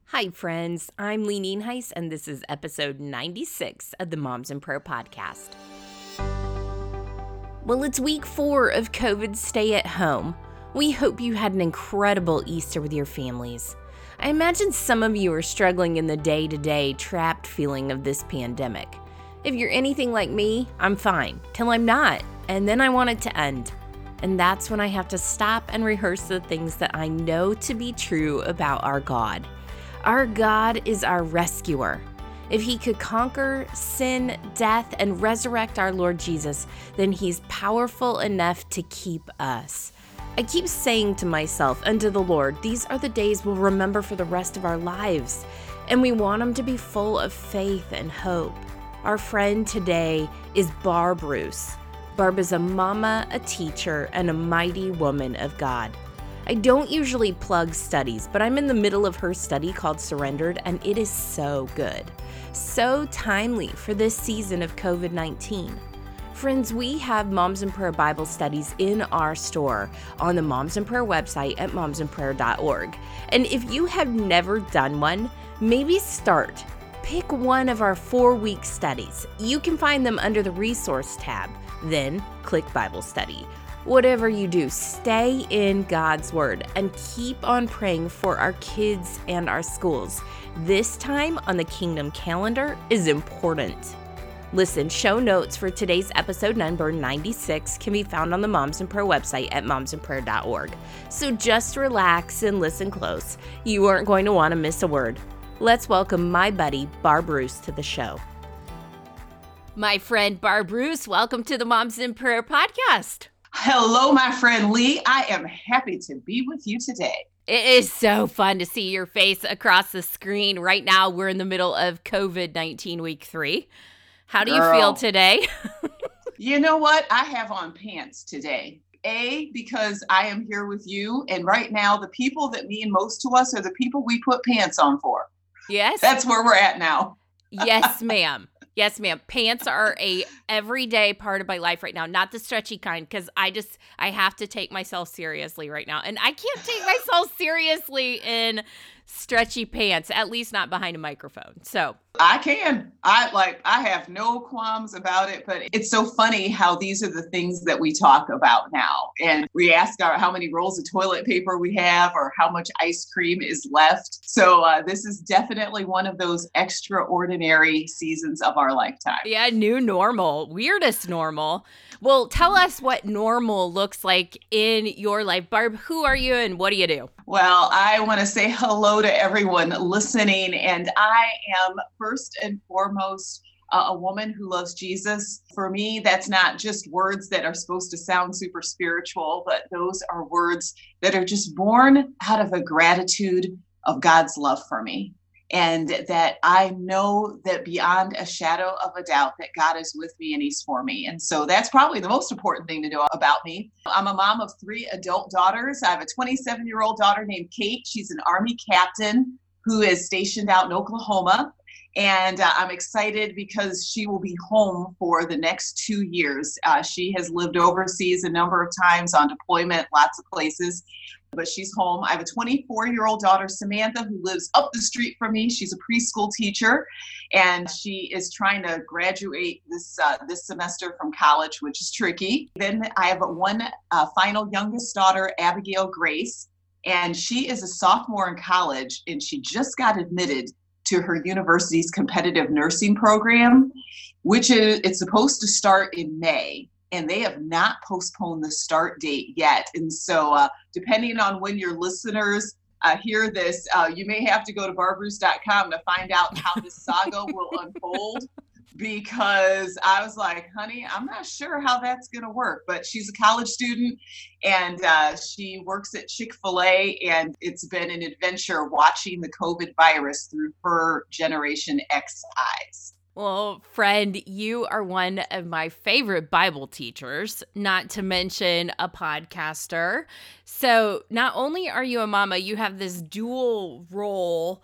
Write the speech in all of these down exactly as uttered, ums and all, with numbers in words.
Hi, friends. I'm Lee Nienhuis, and this is episode ninety-six of the Moms in Prayer podcast. Well, it's week four of COVID stay at home. We hope you had an incredible Easter with your families. I imagine some of you are struggling in the day-to-day trapped feeling of this pandemic. If you're anything like me, I'm fine, till I'm not, and then I want it to end. And that's when I have to stop and rehearse the things that I know to be true about our God. Our God is our rescuer. If he could conquer sin, death, and resurrect our Lord Jesus, then he's powerful enough to keep us. I keep saying to myself and to the Lord, these are the days we'll remember for the rest of our lives, and we want them to be full of faith and hope. Our friend today is Barb Bruce. Barb is a mama, a teacher, and a mighty woman of God. I don't usually plug studies, but I'm in the middle of her study called Surrendered, and it is so good. So timely for this season of covid nineteen. Friends, we have Moms in Prayer Bible studies in our store on the Moms in Prayer website at moms in prayer dot org. And if you have never done one, maybe start. Pick one of our four-week studies. You can find them under the Resource tab, then click Bible Study. Whatever you do, stay in God's Word and keep on praying for our kids and our schools. This time on the Kingdom calendar is important. Listen, show notes for today's episode number ninety-six can be found on the Moms in Prayer website at moms in prayer dot org. So just relax and listen close. You aren't going to want to miss a word. Let's welcome my buddy, Barb Bruce, to the show. My friend, Barb Bruce, welcome to the Moms in Prayer podcast. Hello, my friend Lee. I am happy to be with you today. It is so fun to see your face across the screen. Right now, we're in the middle of covid nineteen week three. How do Girl, you feel today? You know what? I have on pants today. A, because I am here with you. And right now, the people that mean most to us are the people we put pants on for. Yes. That's where we're at now. Yes, ma'am. Yes, ma'am. Pants are a everyday part of my life right now. Not the stretchy kind, because I just, I have to take myself seriously right now. And I can't take myself seriously in stretchy pants, at least not behind a microphone. So I can. I like, I have no qualms about it, but it's so funny how these are the things that we talk about now. And we ask our, how many rolls of toilet paper we have or how much ice cream is left. So uh, this is definitely one of those extraordinary seasons of our lifetime. Yeah, new normal, weirdest normal. Well, tell us what normal looks like in your life. Barb, who are you and what do you do? Well, I want to say hello to everyone listening. And I am first and foremost uh, a woman who loves Jesus. For me, that's not just words that are supposed to sound super spiritual, but those are words that are just born out of a gratitude of God's love for me. And that I know that beyond a shadow of a doubt that God is with me and he's for me. And so that's probably the most important thing to know about me. I'm a mom of three adult daughters. I have a twenty-seven-year-old daughter named Kate. She's an Army captain who is stationed out in Oklahoma. And uh, I'm excited because she will be home for the next two years. Uh, she has lived overseas a number of times on deployment, lots of places. But she's home. I have a twenty-four-year-old daughter, Samantha, who lives up the street from me. She's a preschool teacher, and she is trying to graduate this uh, this semester from college, which is tricky. Then I have a one uh, final youngest daughter, Abigail Grace, and she is a sophomore in college, and she just got admitted to her university's competitive nursing program, which is it's supposed to start in May. And they have not postponed the start date yet. And so uh, depending on when your listeners uh, hear this, uh, you may have to go to barb bruce dot com to find out how this saga will unfold. Because I was like, honey, I'm not sure how that's going to work. But she's a college student and uh, she works at Chick-fil-A. And it's been an adventure watching the COVID virus through her Generation X eyes. Well, friend, you are one of my favorite Bible teachers, not to mention a podcaster. So not only are you a mama, you have this dual role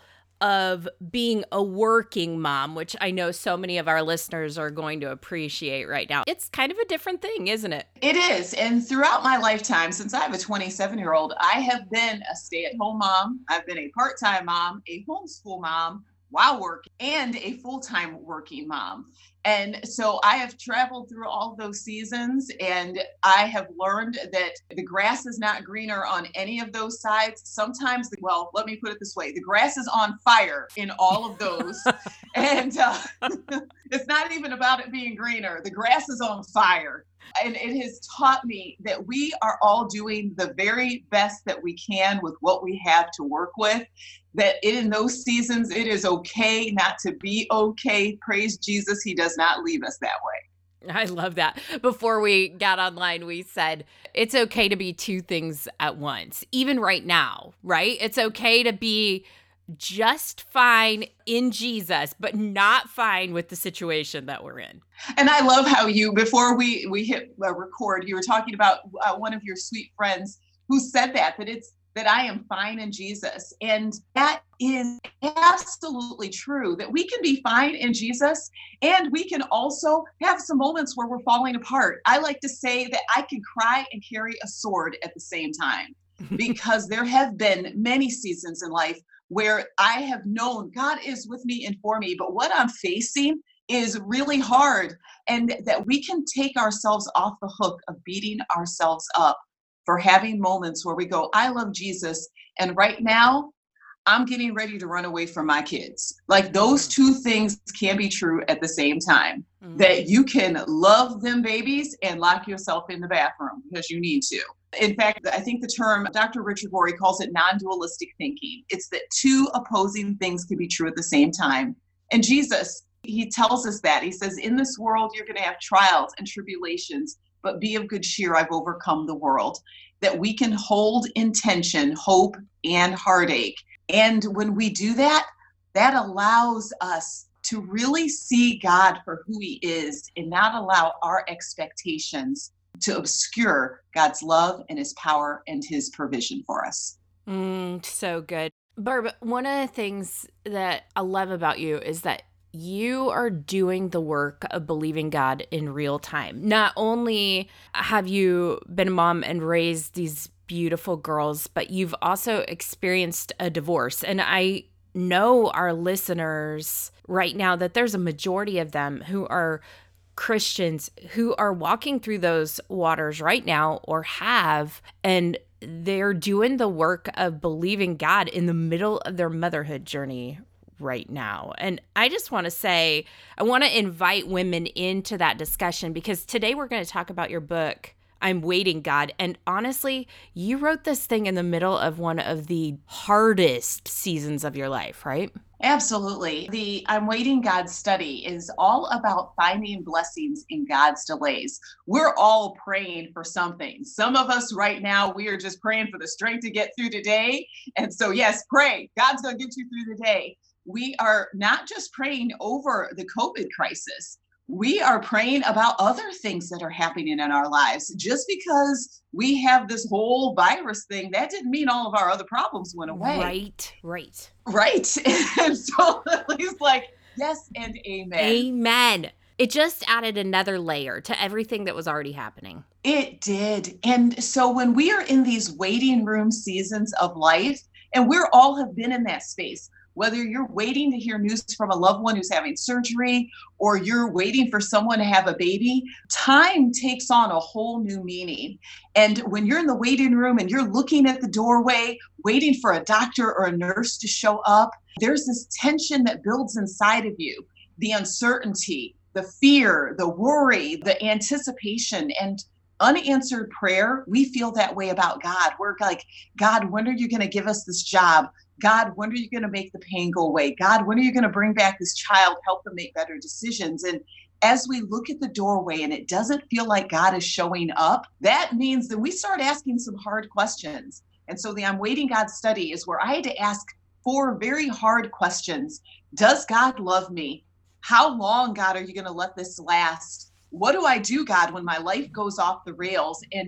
of being a working mom, which I know so many of our listeners are going to appreciate right now. It's kind of a different thing, isn't it? It is. And throughout my lifetime, since I have a twenty-seven year old, I have been a stay at home mom. I've been a part time mom, a homeschool mom while working, and a full time working mom. And so I have traveled through all those seasons, and I have learned that the grass is not greener on any of those sides. Sometimes, well, let me put it this way, the grass is on fire in all of those. and uh, it's not even about it being greener. The grass is on fire. And it has taught me that we are all doing the very best that we can with what we have to work with, that in those seasons, it is okay not to be okay. Praise Jesus. He does not leave us that way. I love that. Before we got online, we said it's okay to be two things at once, even right now, right? It's okay to be just fine in Jesus, but not fine with the situation that we're in. And I love how you, before we, we hit uh, record, you were talking about uh, one of your sweet friends who said that, that it's, that I am fine in Jesus. And that is absolutely true, that we can be fine in Jesus, and we can also have some moments where we're falling apart. I like to say that I can cry and carry a sword at the same time, because there have been many seasons in life where I have known God is with me and for me, but what I'm facing is really hard, and that we can take ourselves off the hook of beating ourselves up for having moments where we go, I love Jesus, and right now I'm getting ready to run away from my kids. Like, those two things can be true at the same time, mm-hmm. that you can love them babies and lock yourself in the bathroom because you need to. In fact, I think the term, Doctor Richard Rory calls it non-dualistic thinking. It's that two opposing things can be true at the same time. And Jesus, he tells us that. He says, in this world, you're going to have trials and tribulations, but be of good cheer, I've overcome the world. That we can hold in tension hope and heartache. And when we do that, that allows us to really see God for who he is and not allow our expectations to obscure God's love and his power and his provision for us. Mm, so good. Barb, one of the things that I love about you is that you are doing the work of believing God in real time. Not only have you been a mom and raised these beautiful girls, but you've also experienced a divorce. And I know our listeners right now that there's a majority of them who are Christians who are walking through those waters right now or have, and they're doing the work of believing God in the middle of their motherhood journey right now. And I just want to say, I want to invite women into that discussion, because today we're going to talk about your book, I'm Waiting God. And honestly, you wrote this thing in the middle of one of the hardest seasons of your life, right? Absolutely. The I'm Waiting God study is all about finding blessings in God's delays. We're all praying for something. Some of us right now, we are just praying for the strength to get through today. And so, yes, pray. God's going to get you through the day. We are not just praying over the COVID crisis. We are praying about other things that are happening in our lives. Just because we have this whole virus thing, that didn't mean all of our other problems went away. Right, right. Right. And so he's like, yes and amen. Amen. It just added another layer to everything that was already happening. It did. And so when we are in these waiting room seasons of life, and we're all have been in that space, whether you're waiting to hear news from a loved one who's having surgery, or you're waiting for someone to have a baby, time takes on a whole new meaning. And when you're in the waiting room and you're looking at the doorway, waiting for a doctor or a nurse to show up, there's this tension that builds inside of you, the uncertainty, the fear, the worry, the anticipation, and unanswered prayer. We feel that way about God. We're like, God, when are you going to give us this job? God, when are you going to make the pain go away? God, when are you going to bring back this child, help them make better decisions? And as we look at the doorway and it doesn't feel like God is showing up, that means that we start asking some hard questions. And so the I'm Waiting God study is where I had to ask four very hard questions. Does God love me? How long, God, are you going to let this last? What do I do, God, when my life goes off the rails? And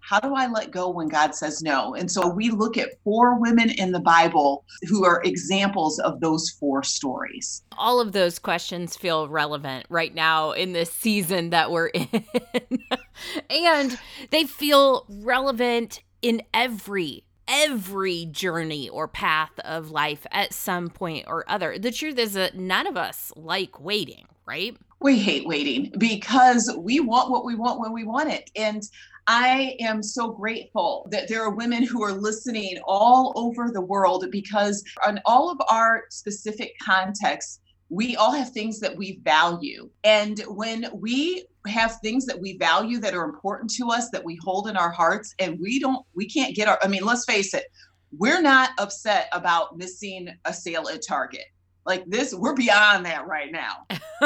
How do I let go when God says no? And so we look at four women in the Bible who are examples of those four stories. All of those questions feel relevant right now in this season that we're in. And they feel relevant in every every journey or path of life at some point or other. The truth is that none of us like waiting, right? We hate waiting because we want what we want when we want it. And I am so grateful that there are women who are listening all over the world, because on all of our specific contexts, we all have things that we value. And when we have things that we value that are important to us, that we hold in our hearts, and we don't, we can't get our, I mean, let's face it, we're not upset about missing a sale at Target. Like this, we're beyond that right now.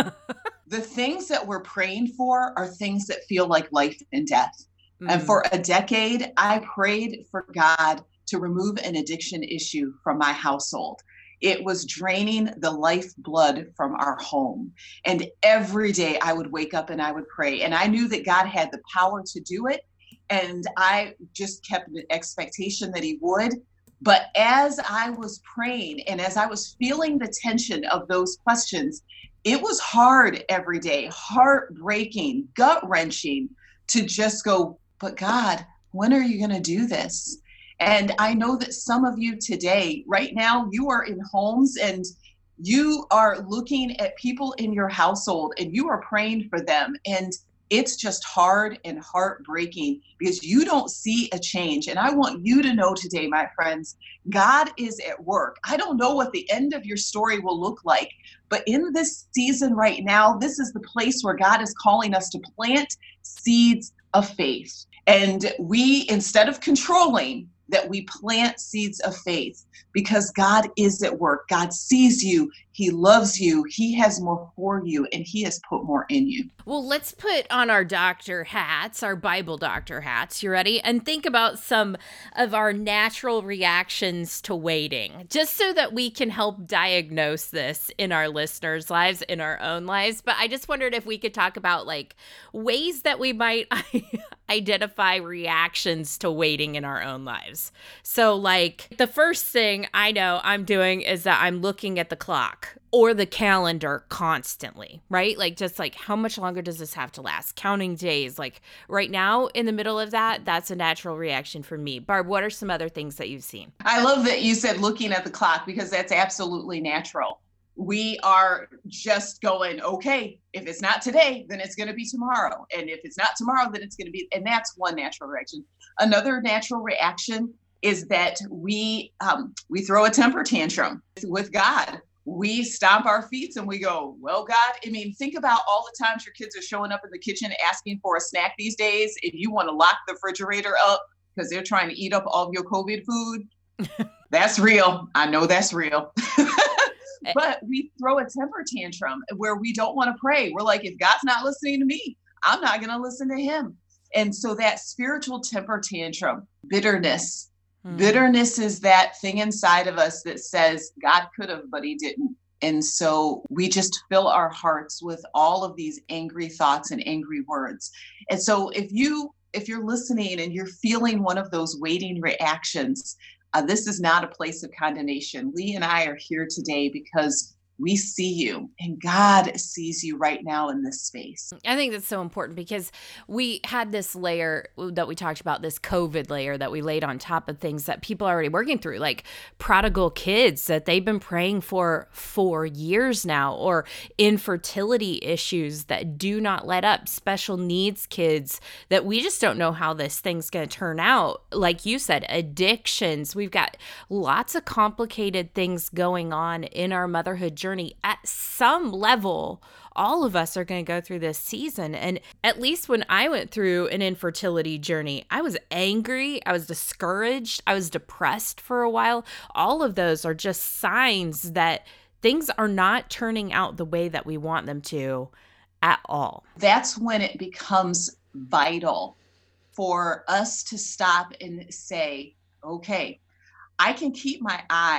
The things that we're praying for are things that feel like life and death. Mm. And for a decade, I prayed for God to remove an addiction issue from my household. It was draining the lifeblood from our home. And every day I would wake up and I would pray. And I knew that God had the power to do it. And I just kept the expectation that he would. But as I was praying and as I was feeling the tension of those questions, it was hard every day, heartbreaking, gut-wrenching to just go, but God, when are you going to do this? And I know that some of you today, right now, you are in homes and you are looking at people in your household and you are praying for them. And it's just hard and heartbreaking because you don't see a change. And I want you to know today, my friends, God is at work. I don't know what the end of your story will look like, but in this season right now, this is the place where God is calling us to plant seeds of faith. And we, instead of controlling, that we plant seeds of faith because God is at work. God sees you. He loves you. He has more for you, and he has put more in you. Well, let's put on our doctor hats, our Bible doctor hats. You ready? And think about some of our natural reactions to waiting, just so that we can help diagnose this in our listeners' lives, in our own lives. But I just wondered if we could talk about like ways that we might identify reactions to waiting in our own lives. So like the first thing I know I'm doing is that I'm looking at the clock or the calendar constantly, right? Like just like how much longer does this have to last? Counting days. Like right now in the middle of that, that's a natural reaction for me. Barb, what are some other things that you've seen? I love that you said looking at the clock because that's absolutely natural. We are just going, okay, if it's not today, then it's going to be tomorrow. And if it's not tomorrow, then it's going to be, and that's one natural reaction. Another natural reaction is that we um, we throw a temper tantrum with God. We stomp our feet and we go, well, God, I mean, think about all the times your kids are showing up in the kitchen asking for a snack these days. If you want to lock the refrigerator up because they're trying to eat up all of your COVID food, that's real. I know that's real. But we throw a temper tantrum where we don't want to pray. We're like, if God's not listening to me, I'm not going to listen to him. And so that spiritual temper tantrum, bitterness, hmm. bitterness is that thing inside of us that says God could have, but he didn't. And so we just fill our hearts with all of these angry thoughts and angry words. And so if you, if you're listening and you're feeling one of those waiting reactions, Uh, this is not a place of condemnation. Lee and I are here today because we see you and God sees you right now in this space. I think that's so important because we had this layer that we talked about, this COVID layer that we laid on top of things that people are already working through, like prodigal kids that they've been praying for for years now, or infertility issues that do not let up, special needs kids that we just don't know how this thing's going to turn out. Like you said, addictions. We've got lots of complicated things going on in our motherhood journey. At some level, all of us are going to go through this season. And at least when I went through an infertility journey, I was angry, I was discouraged, I was depressed for a while. All of those are just signs that things are not turning out the way that we want them to at all. That's when it becomes vital for us to stop and say, okay, I can keep my eye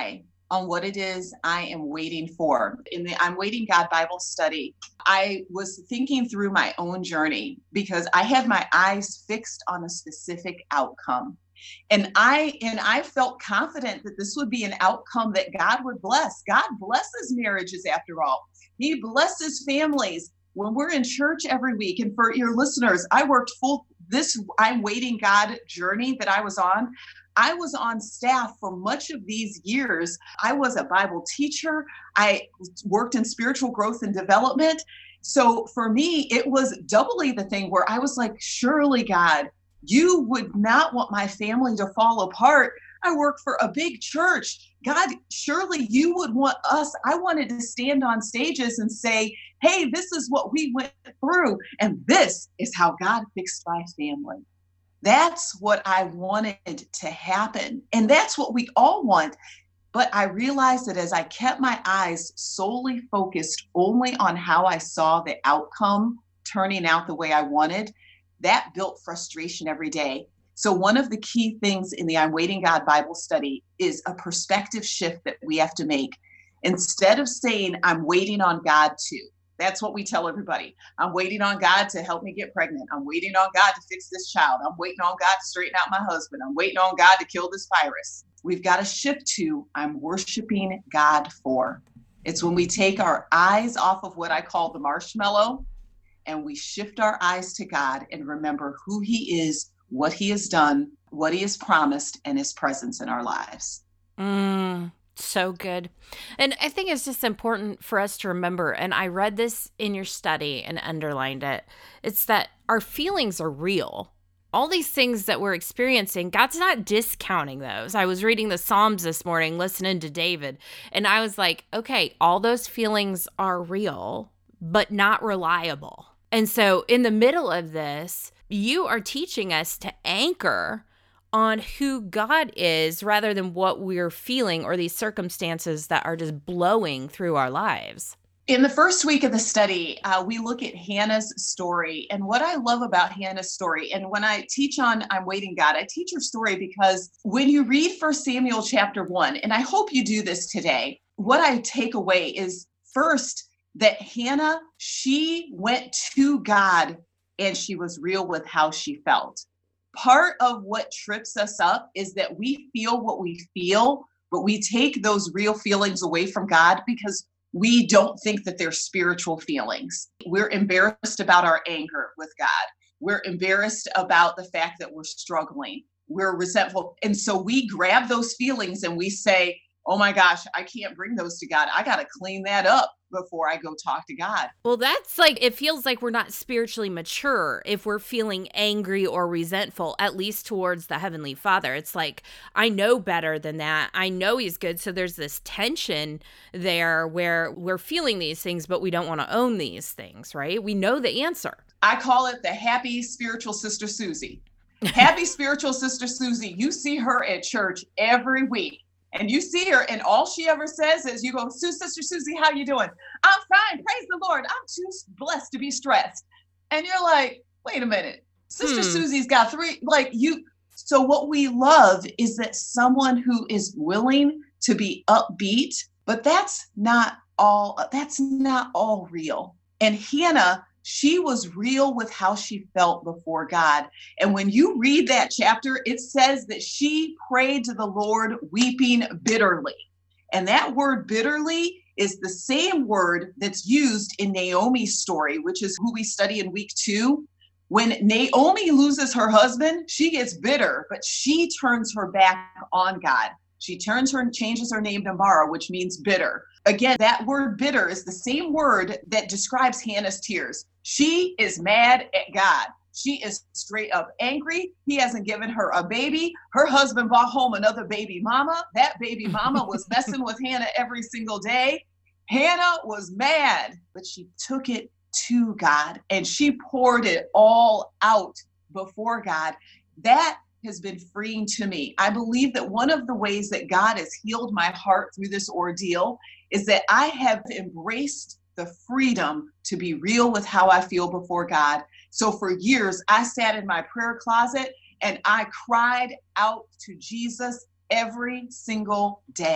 on what it is I am waiting for. In the I'm Waiting God Bible study, I was thinking through my own journey because I had my eyes fixed on a specific outcome. And I and I felt confident that this would be an outcome that God would bless. God blesses marriages after all. He blesses families. When we're in church every week, and for your listeners, I worked full this I'm Waiting God journey that I was on. I was on staff for much of these years. I was a Bible teacher. I worked in spiritual growth and development. So for me, it was doubly the thing where I was like, surely, God, you would not want my family to fall apart. I work for a big church. God, surely you would want us. I wanted to stand on stages and say, hey, this is what we went through. And this is how God fixed my family. That's what I wanted to happen. And that's what we all want. But I realized that as I kept my eyes solely focused only on how I saw the outcome turning out the way I wanted, that built frustration every day. So one of the key things in the I'm Waiting God Bible study is a perspective shift that we have to make. Instead of saying, I'm waiting on God to, that's what we tell everybody. I'm waiting on God to help me get pregnant. I'm waiting on God to fix this child. I'm waiting on God to straighten out my husband. I'm waiting on God to kill this virus. We've got to shift to, I'm worshiping God for. It's when we take our eyes off of what I call the marshmallow and we shift our eyes to God and remember who he is, what he has done, what he has promised, and his presence in our lives. Mm, so good. And I think it's just important for us to remember, and I read this in your study and underlined it, it's that our feelings are real. All these things that we're experiencing, God's not discounting those. I was reading the Psalms this morning, listening to David, and I was like, okay, all those feelings are real, but not reliable. And so in the middle of this, you are teaching us to anchor on who God is rather than what we're feeling or these circumstances that are just blowing through our lives. In the first week of the study, uh, we look at Hannah's story. And what I love about Hannah's story, and when I teach on I'm Waiting God, I teach her story because when you read First Samuel chapter one, and I hope you do this today, what I take away is first that Hannah, she went to God and she was real with how she felt. Part of what trips us up is that we feel what we feel, but we take those real feelings away from God because we don't think that they're spiritual feelings. We're embarrassed about our anger with God. We're embarrassed about the fact that we're struggling. We're resentful. And so we grab those feelings and we say, oh my gosh, I can't bring those to God. I got to clean that up before I go talk to God. Well, that's like, it feels like we're not spiritually mature if we're feeling angry or resentful, at least towards the Heavenly Father. It's like, I know better than that. I know he's good. So there's this tension there where we're feeling these things, but we don't want to own these things, right? We know the answer. I call it the happy spiritual sister Susie. Happy spiritual sister Susie. You see her at church every week. And you see her, and all she ever says is, you go, Sister Susie, how you doing? I'm fine, praise the Lord. I'm too blessed to be stressed. And you're like, wait a minute. Sister hmm. Susie's got three, like you. So what we love is that someone who is willing to be upbeat, but that's not all, that's not all real. And Hannah, she was real with how she felt before God. And when you read that chapter, it says that she prayed to the Lord weeping bitterly. And that word bitterly is the same word that's used in Naomi's story, which is who we study in week two. When Naomi loses her husband, she gets bitter, but she turns her back on God. She turns her and changes her name to Mara, which means bitter. Again, that word bitter is the same word that describes Hannah's tears. She is mad at God. She is straight up angry. He hasn't given her a baby. Her husband brought home another baby mama. That baby mama was messing with Hannah every single day. Hannah was mad, but she took it to God and she poured it all out before God. That has been freeing to me. I believe that one of the ways that God has healed my heart through this ordeal is that I have embraced the freedom to be real with how I feel before God. So for years, I sat in my prayer closet and I cried out to Jesus every single day.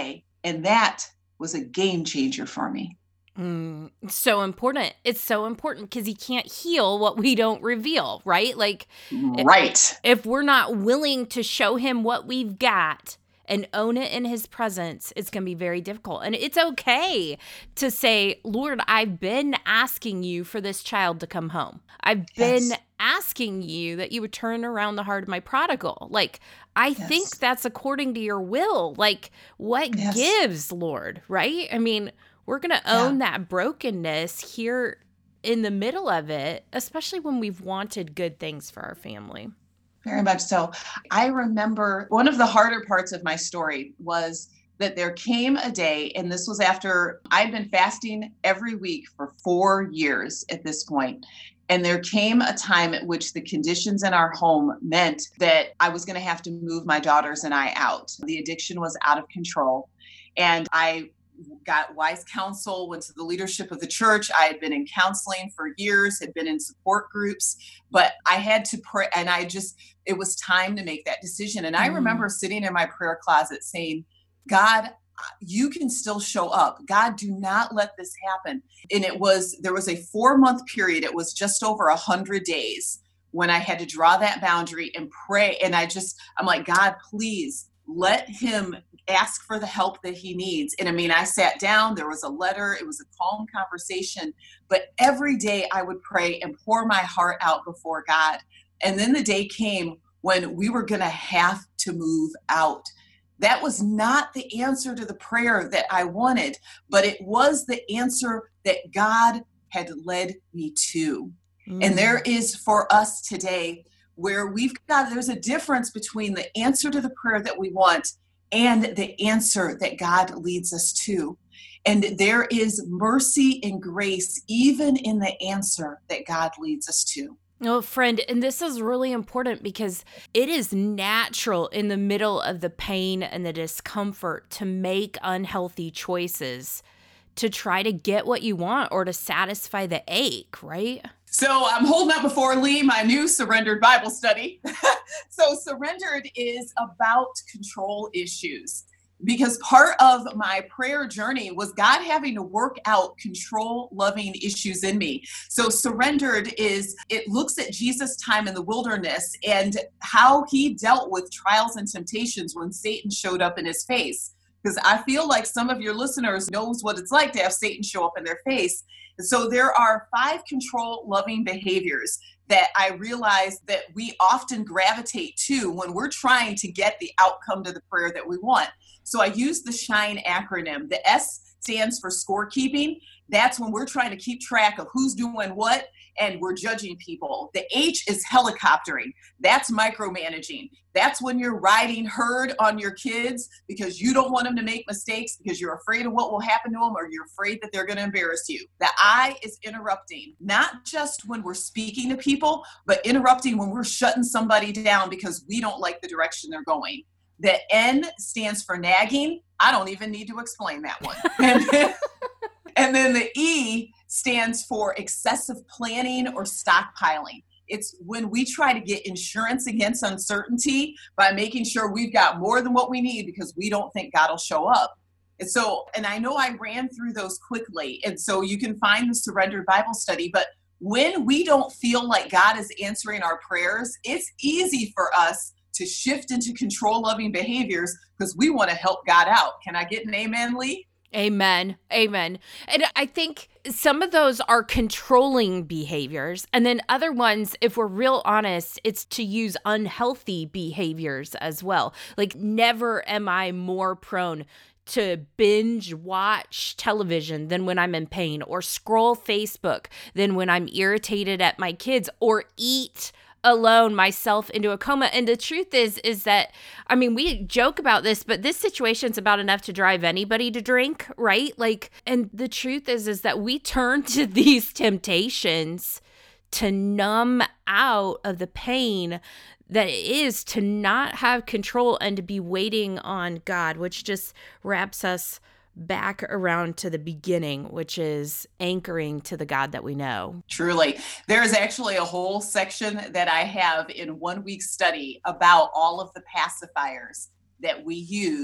And that was a game changer for me. Mm, so important. It's so important because he can't heal what we don't reveal, right? Like, right. If, if we're not willing to show him what we've got and own it in his presence, it's going to be very difficult. And it's okay to say, Lord, I've been asking you for this child to come home. I've been yes. asking you that you would turn around the heart of my prodigal. Like, I yes. think that's according to your will. Like, what yes. gives, Lord, right? I mean, we're going to own yeah. that brokenness here in the middle of it, especially when we've wanted good things for our family. Very much so. I remember one of the harder parts of my story was that there came a day, and this was after I'd been fasting every week for four years at this point. And there came a time at which the conditions in our home meant that I was going to have to move my daughters and I out. The addiction was out of control. And I got wise counsel, went to the leadership of the church. I had been in counseling for years, had been in support groups, but I had to pray. And I just, it was time to make that decision. And I mm. remember sitting in my prayer closet saying, God, you can still show up. God, do not let this happen. And it was, there was a four month period. It was just over a hundred days when I had to draw that boundary and pray. And I just, I'm like, God, please let him ask for the help that he needs. And I mean, I sat down, there was a letter, it was a calm conversation, but every day I would pray and pour my heart out before God. And then the day came when we were going to have to move out. That was not the answer to the prayer that I wanted, but it was the answer that God had led me to. Mm. And there is for us today where we've got, there's a difference between the answer to the prayer that we want and the answer that God leads us to. And there is mercy and grace even in the answer that God leads us to. Oh, friend, and this is really important because it is natural in the middle of the pain and the discomfort to make unhealthy choices to try to get what you want or to satisfy the ache, right? So I'm holding up before Lee my new Surrendered Bible study. So Surrendered is about control issues, because part of my prayer journey was God having to work out control-loving issues in me. So Surrendered is, it looks at Jesus' time in the wilderness and how he dealt with trials and temptations when Satan showed up in his face. Because I feel like some of your listeners knows what it's like to have Satan show up in their face. So there are five control-loving behaviors that I realize that we often gravitate to when we're trying to get the outcome to the prayer that we want. So I use the SHINE acronym. The S stands for scorekeeping. That's when we're trying to keep track of who's doing what and we're judging people. The H is helicoptering. That's micromanaging. That's when you're riding herd on your kids because you don't want them to make mistakes because you're afraid of what will happen to them or you're afraid that they're going to embarrass you. The I is interrupting, not just when we're speaking to people, but interrupting when we're shutting somebody down because we don't like the direction they're going. The N stands for nagging. I don't even need to explain that one. And then, and then the E stands for excessive planning or stockpiling. It's when we try to get insurance against uncertainty by making sure we've got more than what we need because we don't think God will show up. And so, and I know I ran through those quickly, and so you can find the Surrendered Bible Study, but when we don't feel like God is answering our prayers, it's easy for us to shift into control-loving behaviors because we want to help God out. Can I get an amen, Lee? Amen. Amen. And I think some of those are controlling behaviors. And then other ones, if we're real honest, it's to use unhealthy behaviors as well. Like, never am I more prone to binge watch television than when I'm in pain, or scroll Facebook than when I'm irritated at my kids, or eat alone myself into a coma. And the truth is, is that, I mean, we joke about this, but this situation's about enough to drive anybody to drink, right? Like, and the truth is, is that we turn to these temptations to numb out of the pain that it is to not have control and to be waiting on God, which just wraps us back around to the beginning, which is anchoring to the God that we know. Truly. There is actually a whole section that I have in one week study about all of the pacifiers that we use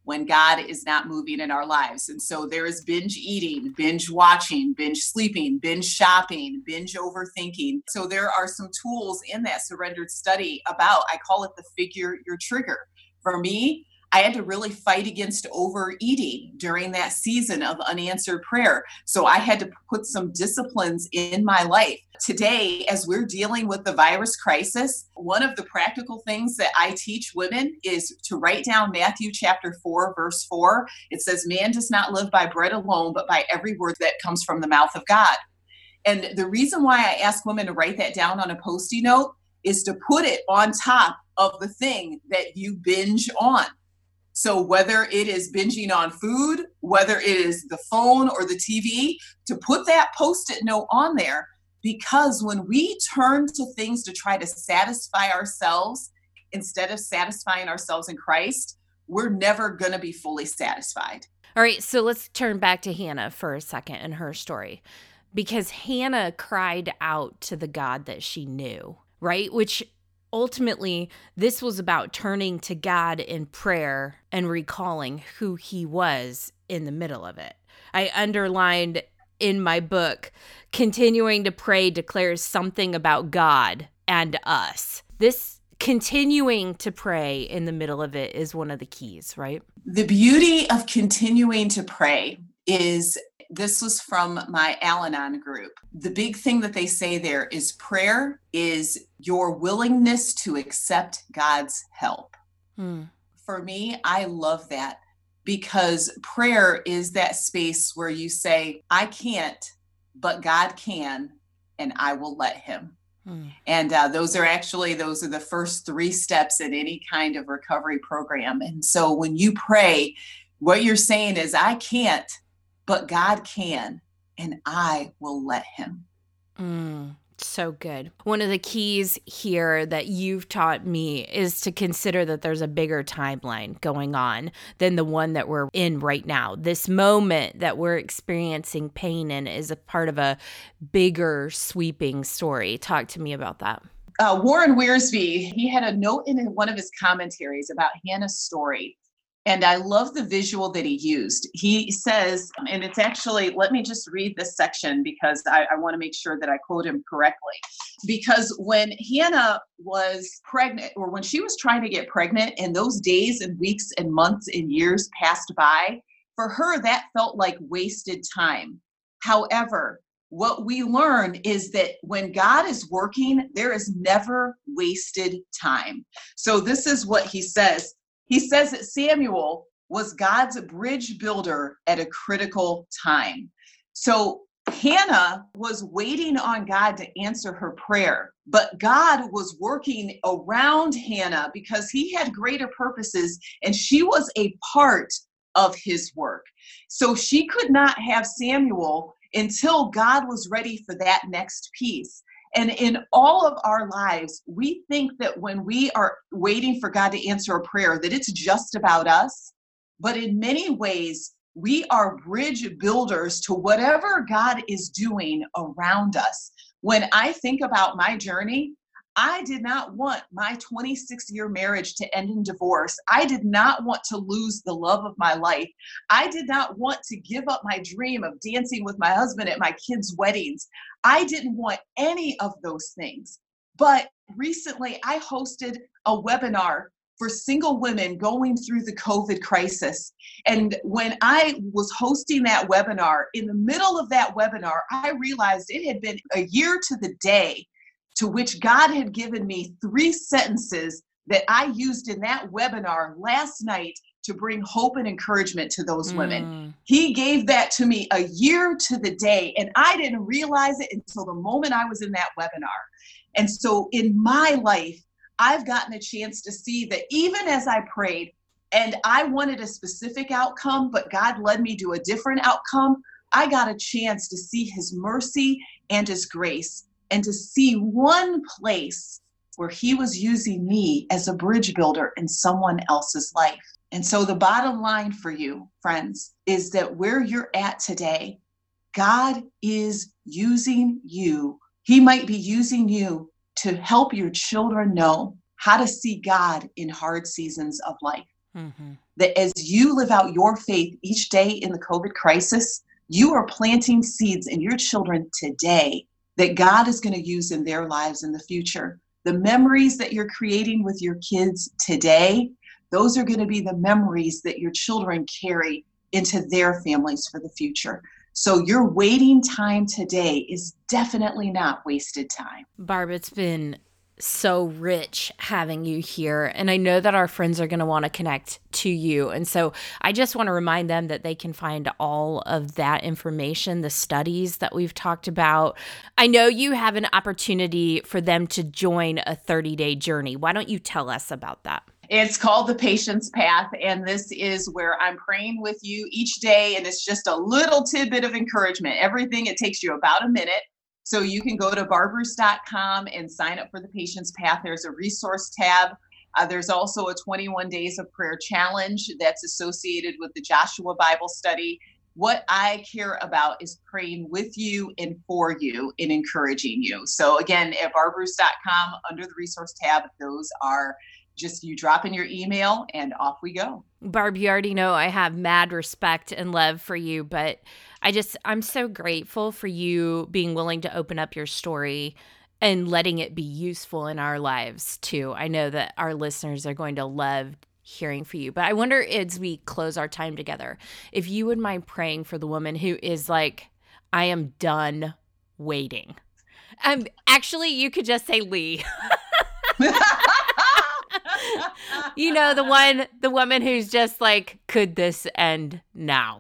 when God is not moving in our lives. And so there is binge eating, binge watching, binge sleeping, binge shopping, binge overthinking. So there are some tools in that surrendered study about, I call it the figure your trigger. For me, I had to really fight against overeating during that season of unanswered prayer. So I had to put some disciplines in my life. Today, as we're dealing with the virus crisis, one of the practical things that I teach women is to write down Matthew chapter four, verse four. It says, man does not live by bread alone, but by every word that comes from the mouth of God. And the reason why I ask women to write that down on a Post-it note is to put it on top of the thing that you binge on. So whether it is binging on food, whether it is the phone or the T V, to put that Post-it note on there, because when we turn to things to try to satisfy ourselves instead of satisfying ourselves in Christ, we're never going to be fully satisfied. All right, so let's turn back to Hannah for a second and her story, because Hannah cried out to the God that she knew, right? Which ultimately, this was about turning to God in prayer and recalling who he was in the middle of it. I underlined in my book, continuing to pray declares something about God and us. This continuing to pray in the middle of it is one of the keys, right? The beauty of continuing to pray is, this was from my Al-Anon group. The big thing that they say there is prayer is your willingness to accept God's help. Hmm. For me, I love that, because prayer is that space where you say, I can't, but God can, and I will let him. Hmm. And uh, those are actually, those are the first three steps in any kind of recovery program. And so when you pray, what you're saying is, I can't, but God can, and I will let him. Mm, so good. One of the keys here that you've taught me is to consider that there's a bigger timeline going on than the one that we're in right now. This moment that we're experiencing pain in is a part of a bigger, sweeping story. Talk to me about that. Uh, Warren Wiersbe, he had a note in one of his commentaries about Hannah's story. And I love the visual that he used. He says, and it's actually, let me just read this section because I, I want to make sure that I quote him correctly. Because when Hannah was pregnant, or when she was trying to get pregnant, and those days and weeks and months and years passed by, for her, that felt like wasted time. However, what we learn is that when God is working, there is never wasted time. So this is what he says. He says that Samuel was God's bridge builder at a critical time. So Hannah was waiting on God to answer her prayer, but God was working around Hannah because he had greater purposes, and she was a part of his work. So she could not have Samuel until God was ready for that next piece. And in all of our lives, we think that when we are waiting for God to answer a prayer, that it's just about us. But in many ways, we are bridge builders to whatever God is doing around us. When I think about my journey, I did not want my twenty-six year marriage to end in divorce. I did not want to lose the love of my life. I did not want to give up my dream of dancing with my husband at my kids' weddings. I didn't want any of those things. But recently I hosted a webinar for single women going through the COVID crisis. And when I was hosting that webinar, in the middle of that webinar, I realized it had been a year to the day to which God had given me three sentences that I used in that webinar last night to bring hope and encouragement to those mm. women. He gave that to me a year to the day, and I didn't realize it until the moment I was in that webinar. And so in my life, I've gotten a chance to see that even as I prayed and I wanted a specific outcome, but God led me to a different outcome, I got a chance to see his mercy and his grace, and to see one place where he was using me as a bridge builder in someone else's life. And so the bottom line for you, friends, is that where you're at today, God is using you. He might be using you to help your children know how to see God in hard seasons of life. Mm-hmm. that as you live out your faith each day in the COVID crisis, you are planting seeds in your children today that God is going to use in their lives in the future. The memories that you're creating with your kids today, those are going to be the memories that your children carry into their families for the future. So your waiting time today is definitely not wasted time. Barb, it's been so rich having you here. And I know that our friends are going to want to connect to you. And so I just want to remind them that they can find all of that information, the studies that we've talked about. I know you have an opportunity for them to join a thirty-day journey. Why don't you tell us about that? It's called the Patience Path, and this is where I'm praying with you each day, and it's just a little tidbit of encouragement. Everything, it takes you about a minute. So you can go to barb roos dot com and sign up for the Patience Path. There's a resource tab. Uh, there's also a twenty-one days of prayer challenge that's associated with the Joshua Bible study. What I care about is praying with you and for you and encouraging you. So again, at barb roos dot com, under the resource tab, those are just you drop in your email and off we go. Barb, you already know I have mad respect and love for you, but I just, I'm so grateful for you being willing to open up your story and letting it be useful in our lives too. I know that our listeners are going to love hearing from you, but I wonder as we close our time together, if you would mind praying for the woman who is like, I am done waiting. Um, actually, you could just say Lee. You know, the one, the woman who's just like, could this end now?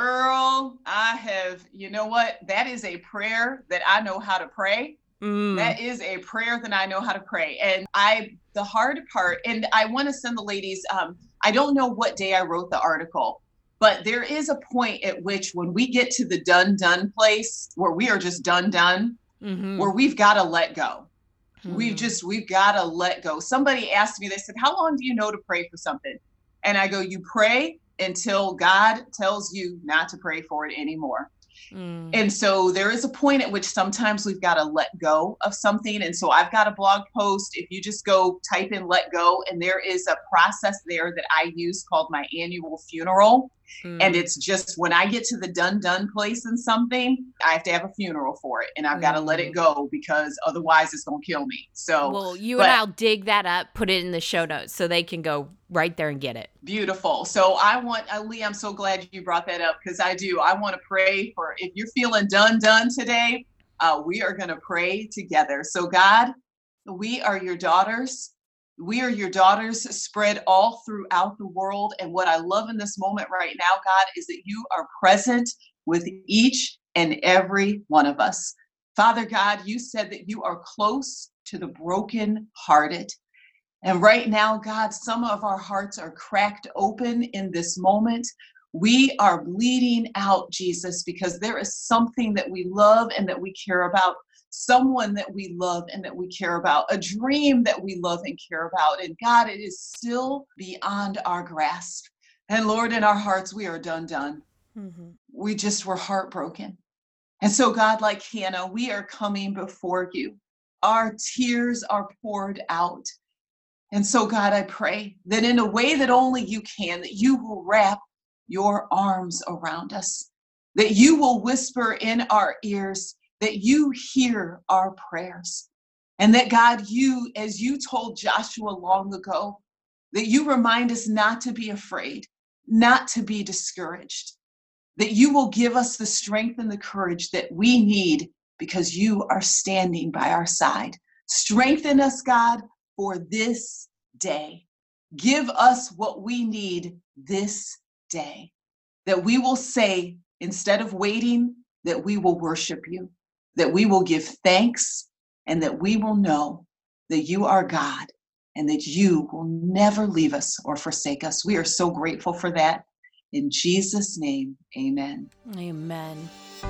Girl, I have, you know what? That is a prayer that I know how to pray. Mm. That is a prayer that I know how to pray. And I, the hard part, and I want to send the ladies, um, I don't know what day I wrote the article, but there is a point at which when we get to the done, done place where we are just done, done, mm-hmm. where we've got to let go. We've just, we've got to let go. Somebody asked me, they said, how long do you know to pray for something? And I go, you pray until God tells you not to pray for it anymore. Mm. And so there is a point at which sometimes we've got to let go of something. And so I've got a blog post. If you just go type in let go, and there is a process there that I use called my annual funeral. Mm. And it's just when I get to the done, done place in something, I have to have a funeral for it. And I've mm. got to let it go because otherwise it's going to kill me. So, well, you but, and I'll dig that up, put it in the show notes so they can go right there and get it. Beautiful. So I want, uh, Lee, I'm so glad you brought that up because I do. I want to pray for, if you're feeling done, done today, uh, we are going to pray together. So God, we are your daughters. We are your daughters spread all throughout the world. And what I love in this moment right now, God, is that you are present with each and every one of us. Father God, you said that you are close to the brokenhearted. And right now, God, some of our hearts are cracked open in this moment. We are bleeding out, Jesus, because there is something that we love and that we care about, someone that we love and that we care about, a dream that we love and care about. And God, it is still beyond our grasp. And Lord, in our hearts, we are done, done. Mm-hmm. We just were heartbroken. And so God, like Hannah, we are coming before you. Our tears are poured out. And so, God, I pray that in a way that only you can, that you will wrap your arms around us, that you will whisper in our ears, that you hear our prayers, and that, God, you, as you told Joshua long ago, that you remind us not to be afraid, not to be discouraged, that you will give us the strength and the courage that we need because you are standing by our side. Strengthen us, God, for this day. Give us what we need this day, that we will say, instead of waiting, that we will worship you, that we will give thanks, and that we will know that you are God and that you will never leave us or forsake us. We are so grateful for that. In Jesus' name, amen. Amen.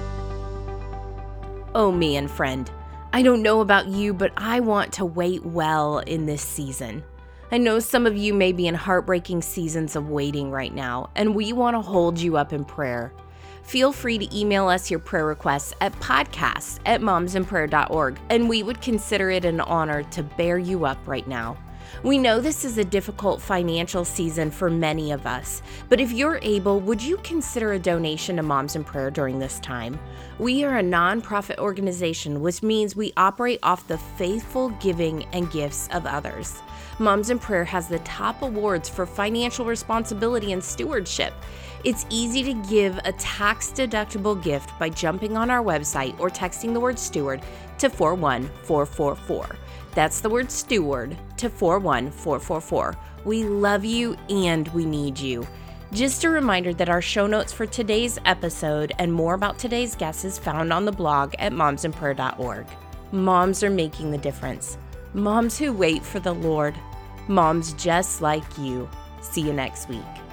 Oh, me and friend, I don't know about you, but I want to wait well in this season. I know some of you may be in heartbreaking seasons of waiting right now, and we want to hold you up in prayer. Feel free to email us your prayer requests at podcast at moms in prayer dot org, and we would consider it an honor to bear you up right now. We know this is a difficult financial season for many of us, but if you're able, would you consider a donation to Moms in Prayer during this time? We are a nonprofit organization, which means we operate off the faithful giving and gifts of others. Moms in Prayer has the top awards for financial responsibility and stewardship. It's easy to give a tax-deductible gift by jumping on our website or texting the word steward to four one four four four. That's the word steward to four one four four four. We love you and we need you. Just a reminder that our show notes for today's episode and more about today's guest is found on the blog at moms in prayer dot org. Moms are making the difference. Moms who wait for the Lord. Moms just like you. See you next week.